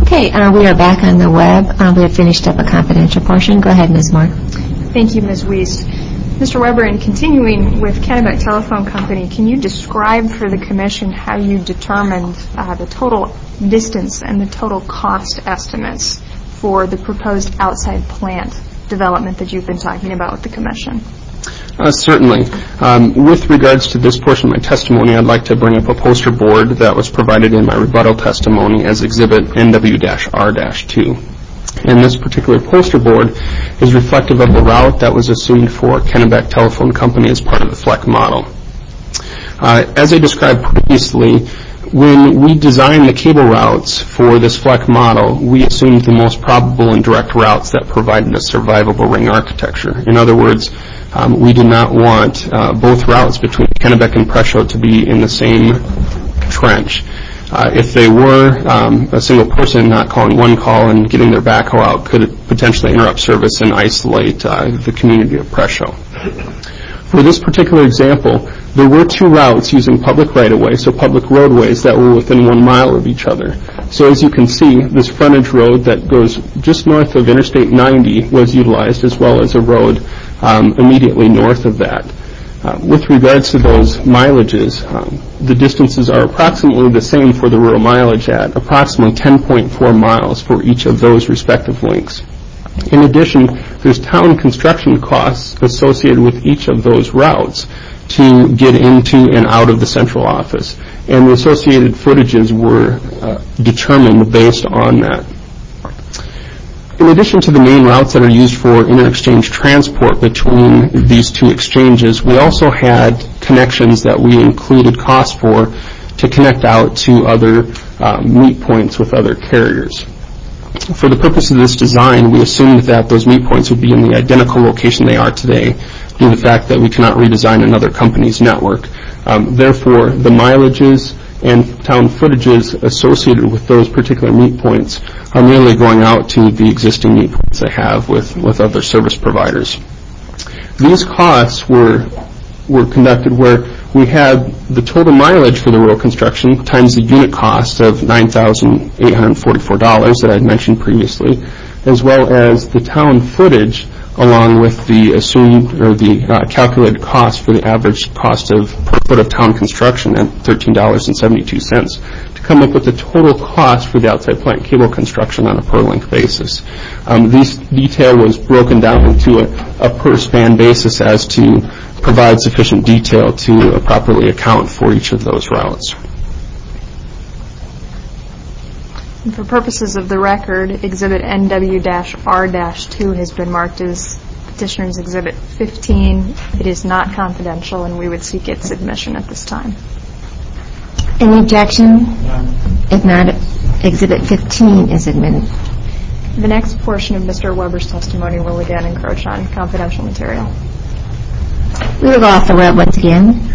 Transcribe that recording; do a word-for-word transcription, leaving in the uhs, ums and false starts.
Okay, uh, we are back on the web. Uh, we have finished up a confidential portion. Go ahead, Miz Moore. Thank you, Miz Wiest. Mister Weber, in continuing with Kennebec Telephone Company, can you describe for the Commission how you determined uh, the total distance and the total cost estimates for the proposed outside plant development that you've been talking about with the Commission? Uh, certainly. Um, with regards to this portion of my testimony, I'd like to bring up a poster board that was provided in my rebuttal testimony as Exhibit N W R two. And this particular poster board is reflective of the route that was assumed for Kennebec Telephone Company as part of the F L E C model. Uh, as I described previously, when we designed the cable routes for this F L E C model, we assumed the most probable and direct routes that provided a survivable ring architecture. In other words, um, we did not want uh, both routes between Kennebec and Presho to be in the same trench. Uh, if they were, um, a single person not calling one call and getting their backhoe out could potentially interrupt service and isolate uh, the community of Presho. For this particular example, there were two routes using public right-of-way, so public roadways that were within one mile of each other. So as you can see, this frontage road that goes just north of Interstate ninety was utilized, as well as a road um, immediately north of that. Uh, with regards to those mileages, um, the distances are approximately the same for the rural mileage at approximately ten point four miles for each of those respective links. In addition, there's town construction costs associated with each of those routes to get into and out of the central office, and the associated footages were uh, determined based on that. In addition to the main routes that are used for inter-exchange transport between these two exchanges, we also had connections that we included costs for to connect out to other uh, meet points with other carriers. For the purpose of this design, we assumed that those meet points would be in the identical location they are today, due to the fact that we cannot redesign another company's network. Um, therefore, the mileages and town footages associated with those particular meet points are merely going out to the existing meet points they have with, with other service providers. These costs were were conducted where we had the total mileage for the rural construction times the unit cost of nine thousand eight hundred forty-four dollars that I had mentioned previously, as well as the town footage along with the assumed or the uh, calculated cost for the average cost of per foot of town construction at thirteen dollars and seventy-two cents to come up with the total cost for the outside plant cable construction on a per link basis. Um, this detail was broken down into a, a per span basis as to provide sufficient detail to uh, properly account for each of those routes. And for purposes of the record, Exhibit N W R two has been marked as Petitioner's Exhibit fifteen. It is not confidential, and we would seek its admission at this time. Any objection? If not, Exhibit fifteen is admitted. The next portion of Mister Weber's testimony will again encroach on confidential material. We will go off the web once again.